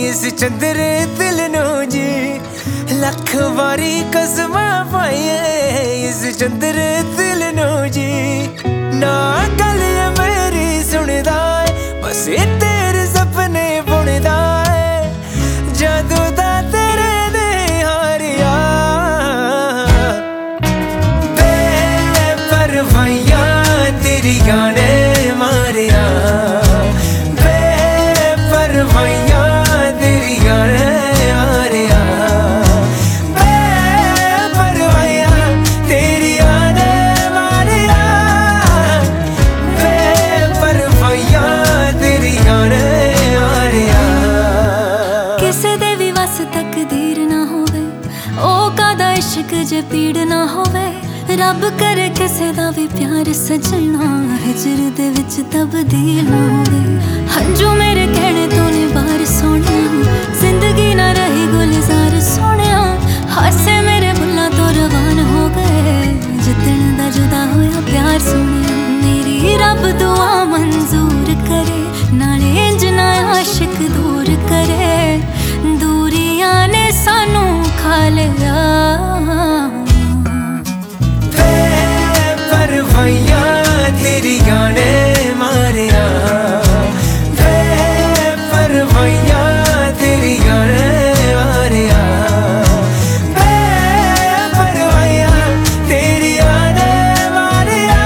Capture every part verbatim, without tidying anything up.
इस चंद्रे दिल नो जी लख बारी कसम पाइए इस चंद्रे दिल नो जी ना गल मेरी सुनदा बस तेरे सपने बुनदा जादू दा तेरे दे हारिया बेपरवाहियां तेरी गाने मारिया बेपरवाहियां तेरी गाने मारिया बेपरवाहियां तेरी गाने मारिया बेपरवाहियां तेरी गाने मारिया किसे दे भी वस तकदीर ना होवे ओ कादा इश्क जे पीड़ ना होवे रब करे किसे दा भी प्यार सजना हिजर दे विच तब्दील ना होवे हंजू मेरे कहने तो ने बाहर सोनिया जिंदगी ना रही गुलजार सोनिया हासे मेरे बुल्ला तो रवान हो गए जितन दा जुदा होया प्यार सोनिया मेरी रब दुआ मंजूर करे नाले इंज ना आशिक दूर करे दूरियां ने सानू खा लिया बेपरवाहियां तेरी गाने मारिया बेपरवाहियां तेरी गाने मारिया बेपरवाहियां तेरी गाने मारिया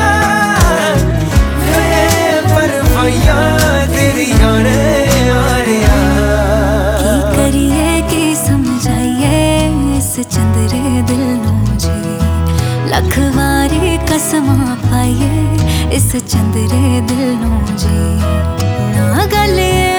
बेपरवाहियां तेरी गाने मारिया की करिए की समझाइए इस चंद्रे दिल नो जी लख वारी कसमां पाइए इस चंद्रे दिल नो जी ना गले